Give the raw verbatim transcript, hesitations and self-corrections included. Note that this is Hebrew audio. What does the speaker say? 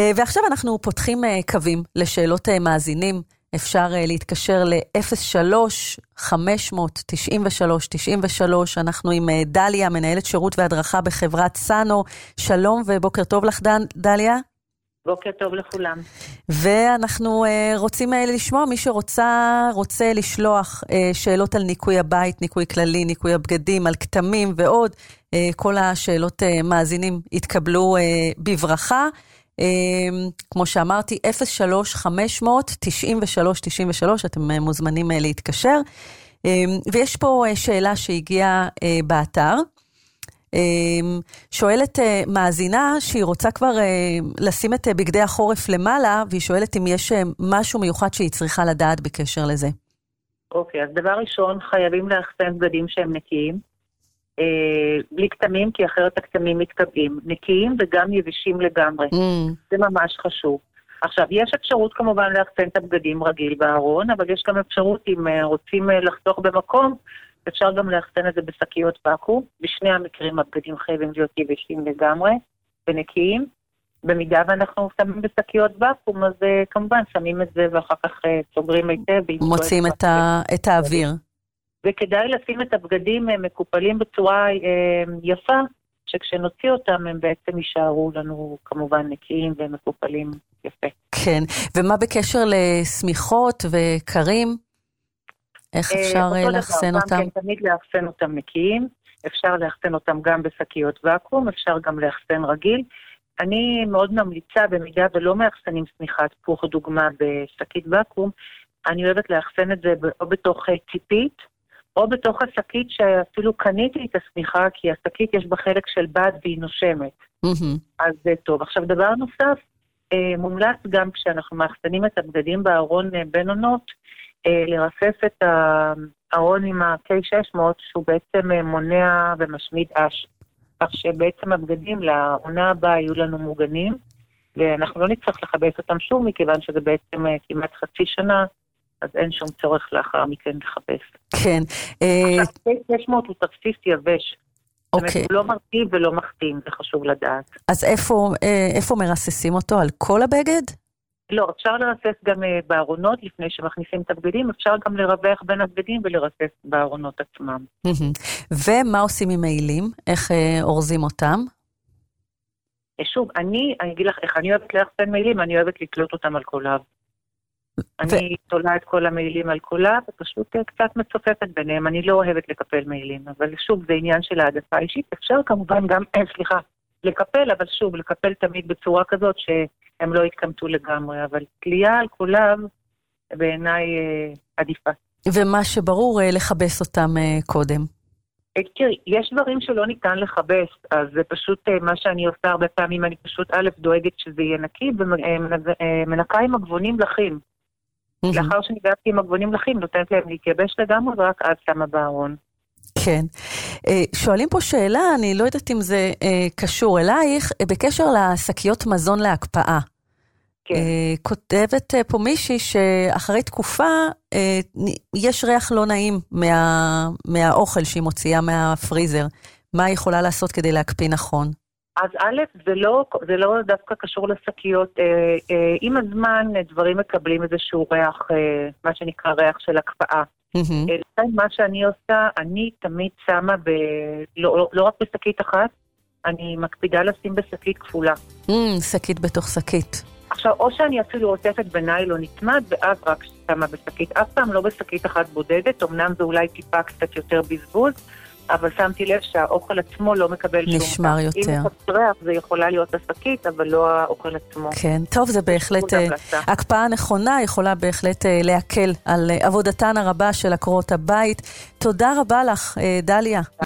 ועכשיו אנחנו פותחים קווים לשאלות מאזינים. אפשר להתקשר ל-אפס שלוש חמש תשע שלוש תשע שלוש. אנחנו עם דליה, מנהלת שירות והדרכה בחברת סאנו. שלום ובוקר טוב לך דליה. בוקר טוב לכולם. ואנחנו רוצים לשמוע, מי שרוצה רוצה לשלוח שאלות על ניקוי הבית, ניקוי כללי, ניקוי הבגדים, על כתמים ועוד, כל השאלות מאזינים יתקבלו בברכה. כמו שאמרתי, אפס שלוש חמש תשע שלוש תשע שלוש, אתם מוזמנים להתקשר. ויש פה שאלה שהגיעה באתר, שואלת מאזינה שהיא רוצה כבר לשים את בגדי החורף למעלה, והיא שואלת אם יש משהו מיוחד שהיא צריכה לדעת בקשר לזה. אוקיי, אז דבר ראשון, חייבים לאחסן בגדים שהם נקיים, בלי כתמים, כי אחרת הכתמים מתקבעים, נקיים וגם יבשים לגמרי. Mm. זה ממש חשוב. עכשיו, יש אפשרות כמובן לאחסן את הבגדים רגיל בארון, אבל יש גם אפשרות אם רוצים לחתוך במקום, אפשר גם לאחסן את זה בשקיות ואקום. בשני המקרים הבגדים חייבים להיות יבשים לגמרי ונקיים. במידה ואנחנו שמים בשקיות ואקום, אז כמובן שמים את זה ואחר כך סוגרים היטב. מוצאים את, ה... את האוויר. וכדאי לשים את הבגדים מקופלים בצורה יפה, שכשנוציא אותם הם בעצם יישארו לנו כמובן נקיים ומקופלים יפה. כן, ומה בקשר לסמיכות וקרים? איך אפשר לאחסן אותם? כן, תמיד לאחסן אותם נקיים, אפשר לאחסן אותם גם בשקיות ואקום, אפשר גם לאחסן רגיל. אני מאוד ממליצה, במידה ולא מאחסנים סמיכת פוך דוגמה בשקית ואקום, אני אוהבת לאחסן את זה או בתוך ציפית, או בתוך השקית שאפילו קניתי את הסמיכה, כי השקית יש בה חלק של בד והיא נושמת. Mm-hmm. אז זה טוב. עכשיו דבר נוסף, מומלץ גם כשאנחנו מאחסנים את הבגדים בארון בין עונות, לרסס את הארון עם ה-קיי שש מאות, שהוא בעצם מונע ומשמיד אש. כך שבעצם הבגדים לעונה הבאה יהיו לנו מוגנים, ואנחנו לא נצטרך לחבש אותם שוב, מכיוון שזה בעצם כמעט חצי שנה, אז אין שום צורך לאחר מכן לחבש. כן. עכשיו, קיי שש מאות הוא תרסיס יבש. אוקיי. הוא לא מרטיב ולא מחתים, זה חשוב לדעת. אז איפה, איפה מרססים אותו? על כל הבגד? לא, אפשר לרסס גם בארונות לפני שמכניסים את הבגדים, אפשר גם לרווח בין הבגדים ולרסס בארונות עצמם. ומה עושים עם מעילים? איך אורזים אותם? שוב, אני, אני אגיד לך איך אני אוהבת לאחסן מעילים, אני אוהבת לקלוט אותם על קולב. אני תולה את כל המעילים על קולב, ופשוט קצת מצופפת ביניהם, אני לא אוהבת לקפל מעילים, אבל שוב, זה עניין של העדפה אישית, אפשר כמובן גם, סליחה, לקפל, אבל שוב, לקפל תמיד בצורה כזאת שהם לא יתקמטו לגמרי, אבל תלייה על קולב בעיניי עדיפה. ומה שברור, לחבס אותם קודם. תראי, יש דברים שלא ניתן לחבס, אז זה פשוט מה שאני עושה הרבה פעמים, אני פשוט א' דואגת שזה יהיה נקי, ומנקה עם הגבונים לחים. לאחר שניגעתי עם הגבונים לחים, נותנת להם להתייבש לגמרי, ורק אז שמה בארון. כן. שואלים פה שאלה, אני לא יודעת אם זה קשור אלייך, בקשר לשקיות מזון להקפאה. כן. כותבת פה מישהי שאחרי תקופה יש ריח לא נעים מה, מהאוכל שהיא מוציאה מהפריזר. מה היא יכולה לעשות כדי להקפיא נכון? אז א', זה לא, זה לא דווקא קשור לשקיות. עם הזמן דברים מקבלים איזשהו ריח, מה שנקרא ריח של הקפאה. Mm-hmm. מה שאני עושה, אני תמיד שמה, ב, לא, לא רק בשקית אחת, אני מקפידה לשים בשקית כפולה. Mm, שקית בתוך שקית. עכשיו, או שאני אפילו עוטפת בניילון נצמד, ואז רק שמה בשקית. אף פעם לא בשקית אחת בודדת, אמנם זה אולי טיפה קצת יותר בזבוז, אבל שמתי לב שהאוכל עצמו לא מקבל שום. נשמר יותר. אם זה ריח, זה יכולה להיות השקית, אבל לא האוכל עצמו. כן, טוב, זה בהחלט, הקפאה נכונה יכולה בהחלט להקל על עבודתן הרבה של עקרות הבית. תודה רבה לך, דליה.